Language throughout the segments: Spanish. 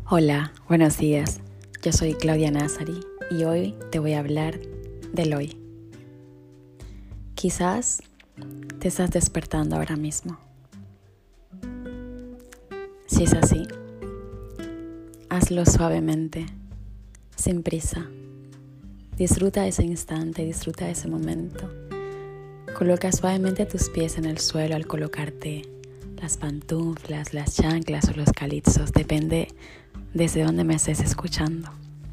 Hola, buenos días. Yo soy Claudia Nazari y hoy te voy a hablar del hoy. Quizás te estás despertando ahora mismo. Si es así, hazlo suavemente, sin prisa. Disfruta ese instante, disfruta ese momento. Coloca suavemente tus pies en el suelo al colocarte las pantuflas, las chanclas o los calizos, depende desde dónde me estés escuchando.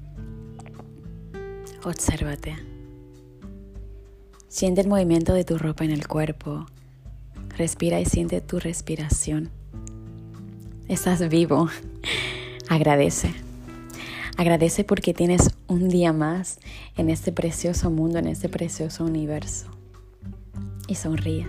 Obsérvate. Siente el movimiento de tu ropa en el cuerpo. Respira y siente tu respiración. Estás vivo. Agradece. Agradece porque tienes un día más en este precioso mundo, en este precioso universo. Y sonríe.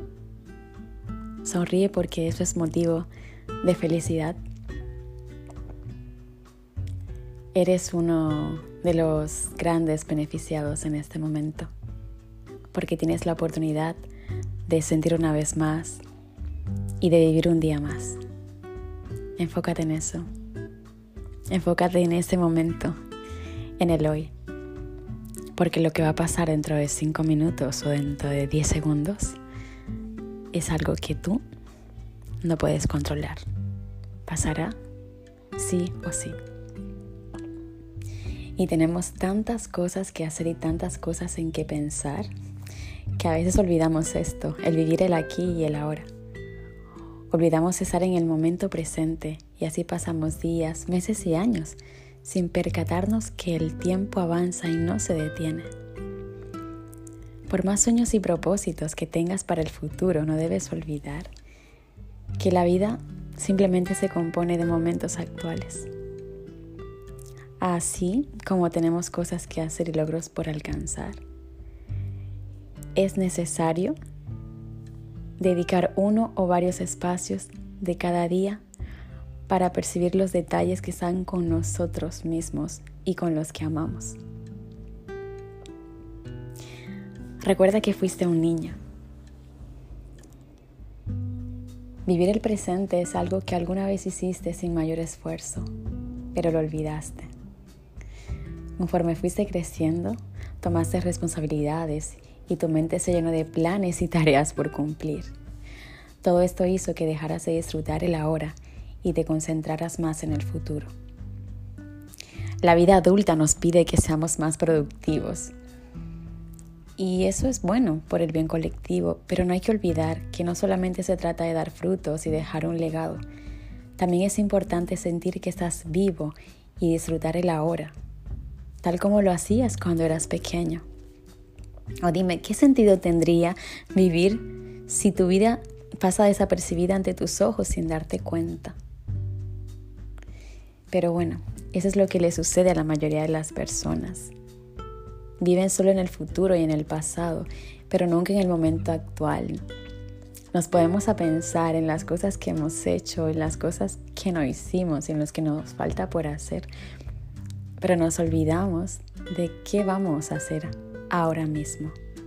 Sonríe porque eso es motivo de felicidad. Eres uno de los grandes beneficiados en este momento, porque tienes la oportunidad de sentir una vez más y de vivir un día más. Enfócate en eso. Enfócate en este momento, en el hoy, porque lo que va a pasar dentro de 5 minutos o dentro de 10 segundos es algo que tú no puedes controlar. Pasará sí o sí. Y tenemos tantas cosas que hacer y tantas cosas en que pensar que a veces olvidamos esto, el vivir el aquí y el ahora. Olvidamos estar en el momento presente y así pasamos días, meses y años sin percatarnos que el tiempo avanza y no se detiene. Por más sueños y propósitos que tengas para el futuro, no debes olvidar que la vida simplemente se compone de momentos actuales. Así como tenemos cosas que hacer y logros por alcanzar, es necesario dedicar uno o varios espacios de cada día para percibir los detalles que están con nosotros mismos y con los que amamos. Recuerda que fuiste un niño. Vivir el presente es algo que alguna vez hiciste sin mayor esfuerzo, pero lo olvidaste. Conforme fuiste creciendo, tomaste responsabilidades y tu mente se llenó de planes y tareas por cumplir. Todo esto hizo que dejaras de disfrutar el ahora y te concentraras más en el futuro. La vida adulta nos pide que seamos más productivos. Y eso es bueno por el bien colectivo, pero no hay que olvidar que no solamente se trata de dar frutos y dejar un legado. También es importante sentir que estás vivo y disfrutar el ahora, tal como lo hacías cuando eras pequeño. O dime, ¿qué sentido tendría vivir si tu vida pasa desapercibida ante tus ojos sin darte cuenta? Pero bueno, eso es lo que le sucede a la mayoría de las personas. Viven solo en el futuro y en el pasado, pero nunca en el momento actual. Nos podemos a pensar en las cosas que hemos hecho, en las cosas que no hicimos, en los que nos falta por hacer, pero nos olvidamos de qué vamos a hacer ahora mismo.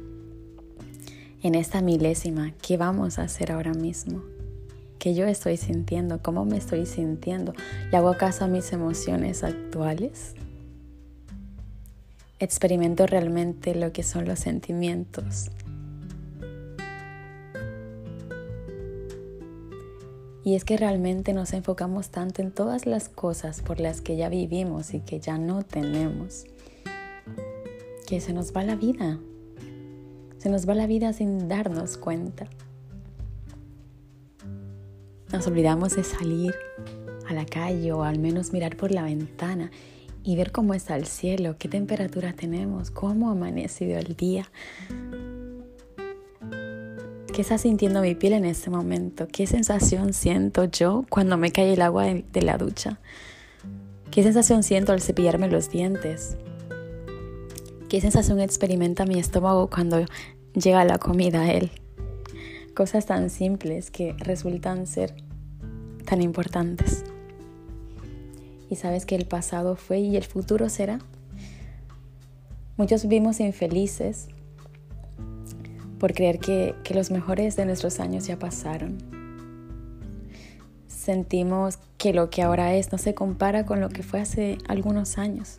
En esta milésima, ¿qué vamos a hacer ahora mismo? ¿Qué yo estoy sintiendo? ¿Cómo me estoy sintiendo? ¿Le hago caso a mis emociones actuales? ¿Experimento realmente lo que son los sentimientos? Y es que realmente nos enfocamos tanto en todas las cosas por las que ya vivimos y que ya no tenemos, que se nos va la vida. Se nos va la vida sin darnos cuenta. Nos olvidamos de salir a la calle o al menos mirar por la ventana y ver cómo está el cielo, qué temperatura tenemos, cómo ha amanecido el día. ¿Qué está sintiendo mi piel en este momento? ¿Qué sensación siento yo cuando me cae el agua de la ducha? ¿Qué sensación siento al cepillarme los dientes? ¿Qué sensación experimenta mi estómago cuando llega la comida a él? Cosas tan simples que resultan ser tan importantes. ¿Y sabes que el pasado fue y el futuro será? Muchos vivimos infelices por creer que los mejores de nuestros años ya pasaron. Sentimos que lo que ahora es no se compara con lo que fue hace algunos años.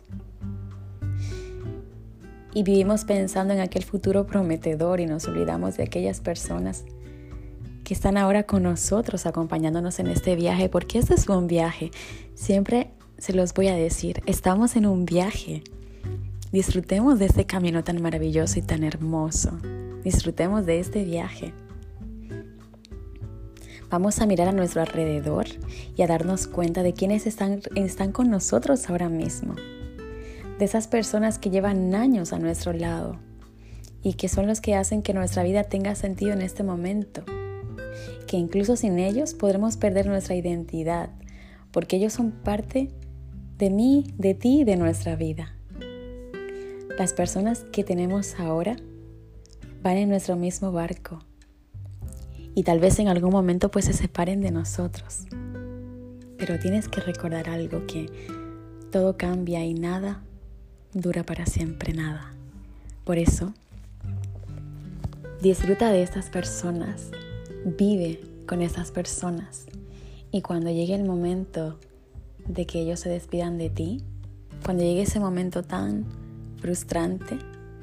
Y vivimos pensando en aquel futuro prometedor y nos olvidamos de aquellas personas que están ahora con nosotros acompañándonos en este viaje, porque este es un viaje. Siempre se los voy a decir, estamos en un viaje. Disfrutemos de este camino tan maravilloso y tan hermoso. Disfrutemos de este viaje. Vamos a mirar a nuestro alrededor y a darnos cuenta de quiénes están con nosotros ahora mismo. De esas personas que llevan años a nuestro lado y que son los que hacen que nuestra vida tenga sentido en este momento. Que incluso sin ellos podremos perder nuestra identidad, porque ellos son parte de mí, de ti y de nuestra vida. Las personas que tenemos ahora van en nuestro mismo barco y tal vez en algún momento pues se separen de nosotros. Pero tienes que recordar algo, que todo cambia y nada dura para siempre, nada. Por eso, disfruta de estas personas, vive con estas personas y cuando llegue el momento de que ellos se despidan de ti, cuando llegue ese momento tan frustrante,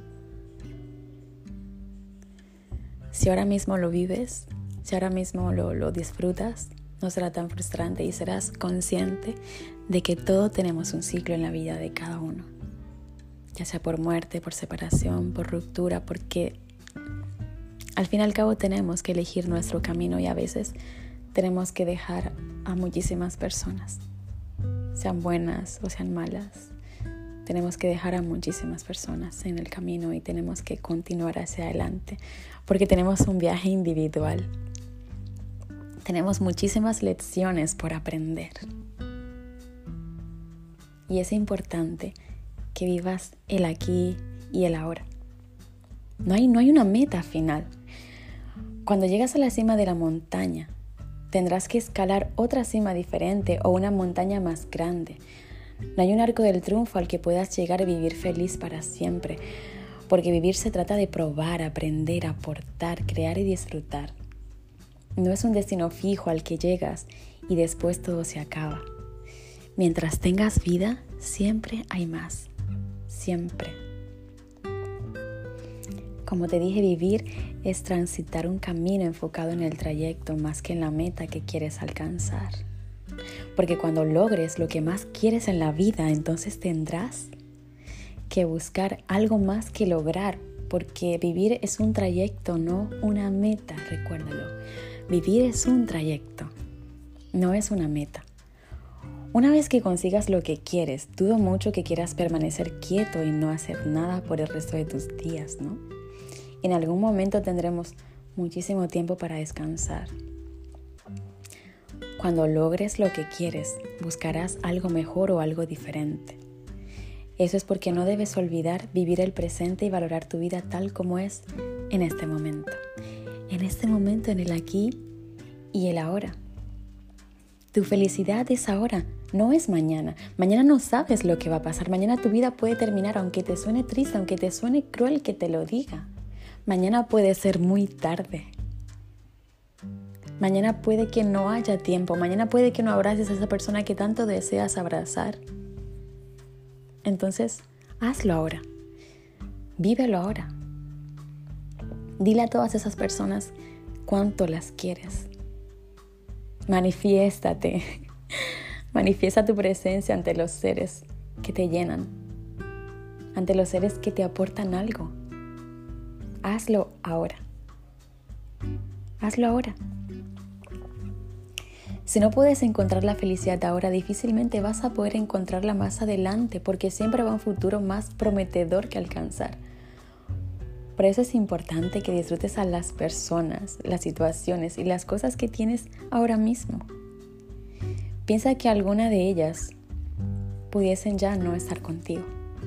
si ahora mismo lo vives, si ahora mismo lo disfrutas, no será tan frustrante y serás consciente de que todos tenemos un ciclo en la vida de cada uno, ya sea por muerte, por separación, por ruptura, porque al fin y al cabo tenemos que elegir nuestro camino y a veces tenemos que dejar a muchísimas personas, sean buenas o sean malas. Tenemos que dejar a muchísimas personas en el camino y tenemos que continuar hacia adelante porque tenemos un viaje individual. Tenemos muchísimas lecciones por aprender. Y es importante que vivas el aquí y el ahora. No hay una meta final. Cuando llegas a la cima de la montaña, tendrás que escalar otra cima diferente o una montaña más grande. No hay un arco del triunfo al que puedas llegar y vivir feliz para siempre, porque vivir se trata de probar, aprender, aportar, crear y disfrutar. No es un destino fijo al que llegas y después todo se acaba. Mientras tengas vida, siempre hay más. Siempre. Como te dije, vivir es transitar un camino enfocado en el trayecto más que en la meta que quieres alcanzar. Porque cuando logres lo que más quieres en la vida, entonces tendrás que buscar algo más que lograr, porque vivir es un trayecto, no una meta, recuérdalo. Vivir es un trayecto, no es una meta. Una vez que consigas lo que quieres, dudo mucho que quieras permanecer quieto y no hacer nada por el resto de tus días, ¿no? En algún momento tendremos muchísimo tiempo para descansar. Cuando logres lo que quieres, buscarás algo mejor o algo diferente. Eso es porque no debes olvidar vivir el presente y valorar tu vida tal como es en este momento. En este momento, en el aquí y el ahora. Tu felicidad es ahora, no es mañana. Mañana no sabes lo que va a pasar. Mañana tu vida puede terminar, aunque te suene triste, aunque te suene cruel que te lo diga. Mañana puede ser muy tarde. Mañana puede que no haya tiempo. Mañana puede que no abraces a esa persona que tanto deseas abrazar. Entonces, hazlo ahora. Vívelo ahora. Dile a todas esas personas cuánto las quieres. Manifiéstate. Manifiesta tu presencia ante los seres que te llenan, ante los seres que te aportan algo. Hazlo ahora. Hazlo ahora. Si no puedes encontrar la felicidad ahora, difícilmente vas a poder encontrarla más adelante, porque siempre va un futuro más prometedor que alcanzar. Por eso es importante que disfrutes a las personas, las situaciones y las cosas que tienes ahora mismo. Piensa que alguna de ellas pudiesen ya no estar contigo.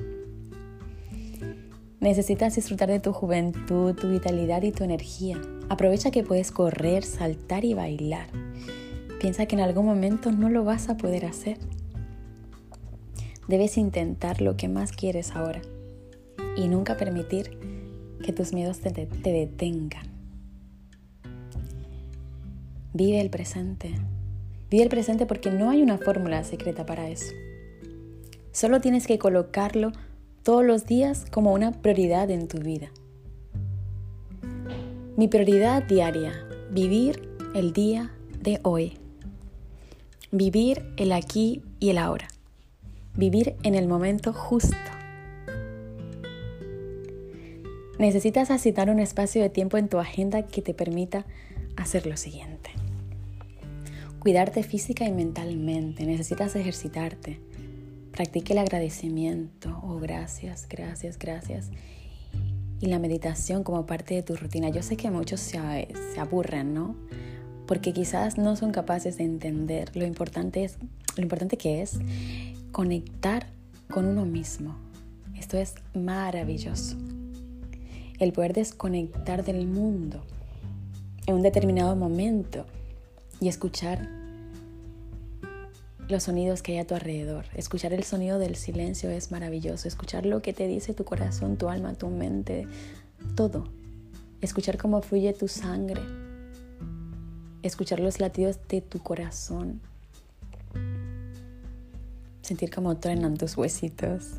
Necesitas disfrutar de tu juventud, tu vitalidad y tu energía. Aprovecha que puedes correr, saltar y bailar. Piensa que en algún momento no lo vas a poder hacer. Debes intentar lo que más quieres ahora y nunca permitir que tus miedos te detengan. Vive el presente, Vive el presente porque no hay una fórmula secreta para eso. Solo tienes que colocarlo todos los días como una prioridad en tu vida. Mi prioridad diaria, vivir el día de hoy. Vivir el aquí y el ahora. Vivir en el momento justo. Necesitas asignar un espacio de tiempo en tu agenda que te permita hacer lo siguiente. Cuidarte física y mentalmente. Necesitas ejercitarte. Practique el agradecimiento. Gracias. Y la meditación como parte de tu rutina. Yo sé que muchos se aburren, ¿no? Porque quizás no son capaces de entender lo importante que es conectar con uno mismo. Esto es maravilloso. El poder desconectar del mundo en un determinado momento y escuchar los sonidos que hay a tu alrededor. Escuchar el sonido del silencio es maravilloso. Escuchar lo que te dice tu corazón, tu alma, tu mente, todo. Escuchar cómo fluye tu sangre. Escuchar los latidos de tu corazón. Sentir cómo truenan tus huesitos.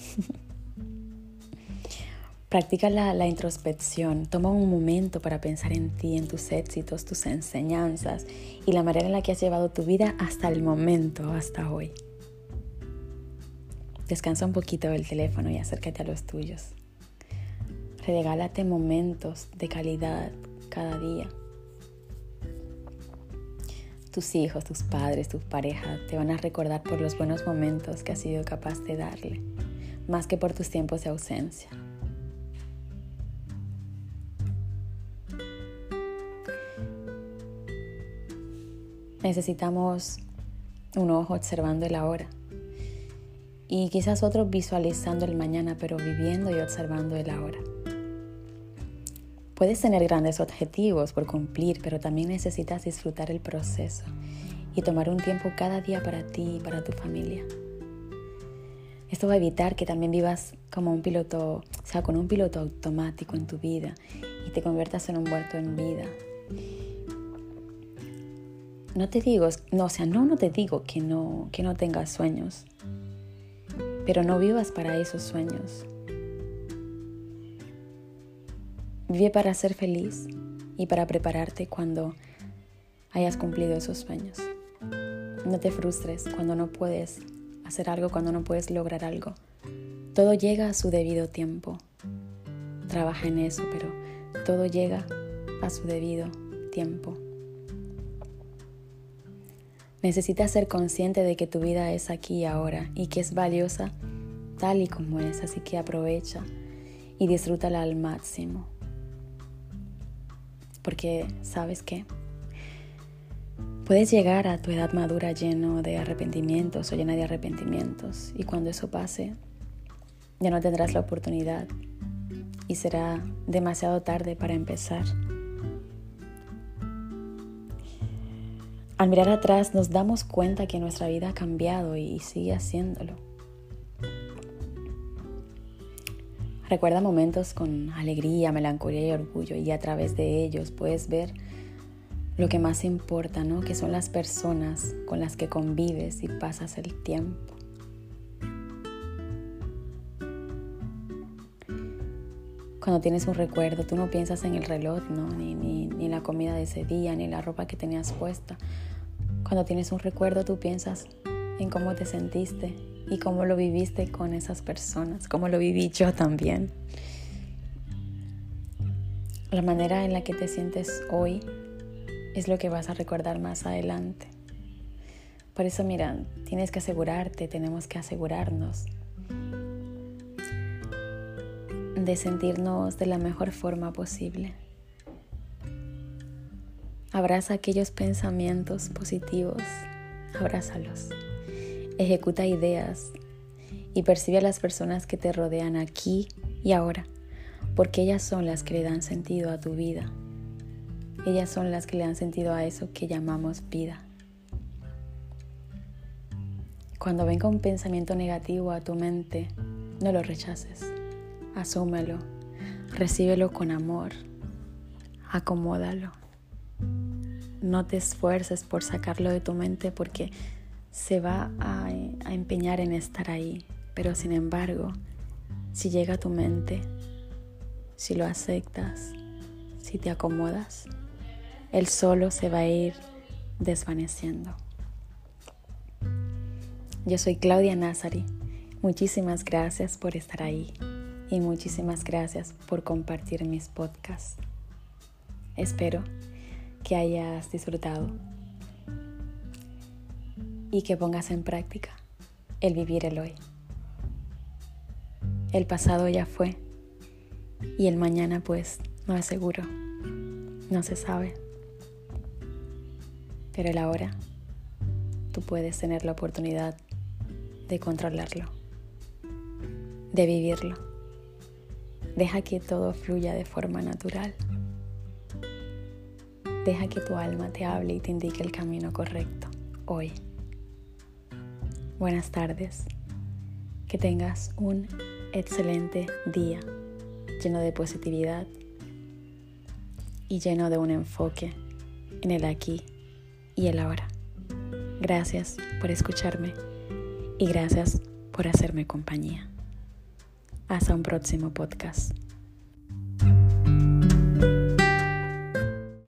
Practica la introspección. Toma un momento para pensar en ti, en tus éxitos, tus enseñanzas y la manera en la que has llevado tu vida hasta el momento, hasta hoy. Descansa un poquito del teléfono y acércate a los tuyos. Regálate momentos de calidad cada día. Tus hijos, tus padres, tus parejas te van a recordar por los buenos momentos que has sido capaz de darle, más que por tus tiempos de ausencia. Necesitamos un ojo observando el ahora y quizás otro visualizando el mañana, pero viviendo y observando el ahora. Puedes tener grandes objetivos por cumplir, pero también necesitas disfrutar el proceso y tomar un tiempo cada día para ti y para tu familia. Esto va a evitar que también vivas como un piloto, con un piloto automático en tu vida y te conviertas en un muerto en vida. No te digo que no tengas sueños, pero no vivas para esos sueños. Vive para ser feliz y para prepararte cuando hayas cumplido esos sueños. No te frustres cuando no puedes hacer algo, cuando no puedes lograr algo. Todo llega a su debido tiempo. Trabaja en eso, pero todo llega a su debido tiempo. Necesitas ser consciente de que tu vida es aquí y ahora y que es valiosa tal y como es, así que aprovecha y disfrútala al máximo. Porque, ¿sabes qué? Puedes llegar a tu edad madura lleno de arrepentimientos o llena de arrepentimientos y cuando eso pase, ya no tendrás la oportunidad y será demasiado tarde para empezar. Al mirar atrás nos damos cuenta que nuestra vida ha cambiado y sigue haciéndolo. Recuerda momentos con alegría, melancolía y orgullo y a través de ellos puedes ver lo que más importa, ¿no? Que son las personas con las que convives y pasas el tiempo. Cuando tienes un recuerdo, tú no piensas en el reloj, ¿no? Ni la comida de ese día, ni la ropa que tenías puesta. Cuando tienes un recuerdo, tú piensas en cómo te sentiste y cómo lo viviste con esas personas, cómo lo viví yo también. La manera en la que te sientes hoy es lo que vas a recordar más adelante. Por eso, mira, tienes que asegurarte, tenemos que asegurarnos de sentirnos de la mejor forma posible. Abraza aquellos pensamientos positivos, abrázalos. Ejecuta ideas y percibe a las personas que te rodean aquí y ahora, porque ellas son las que le dan sentido a tu vida. Ellas son las que le dan sentido a eso que llamamos vida. Cuando venga un pensamiento negativo a tu mente, no lo rechaces. Asúmelo, recíbelo con amor, acomódalo. no te esfuerces por sacarlo de tu mente porque se va a empeñar en estar ahí. Pero sin embargo, si llega a tu mente, si lo aceptas, si te acomodas, él solo se va a ir desvaneciendo. Yo soy Claudia Nazari. Muchísimas gracias por estar ahí y muchísimas gracias por compartir mis podcasts. Espero que hayas disfrutado y que pongas en práctica el vivir el hoy. El pasado ya fue y el mañana pues no es seguro, no se sabe. Pero el ahora, tú puedes tener la oportunidad de controlarlo, de vivirlo. Deja que todo fluya de forma natural. Deja que tu alma te hable y te indique el camino correcto hoy. Buenas tardes. Que tengas un excelente día lleno de positividad y lleno de un enfoque en el aquí y el ahora. Gracias por escucharme y gracias por hacerme compañía. Hasta un próximo podcast.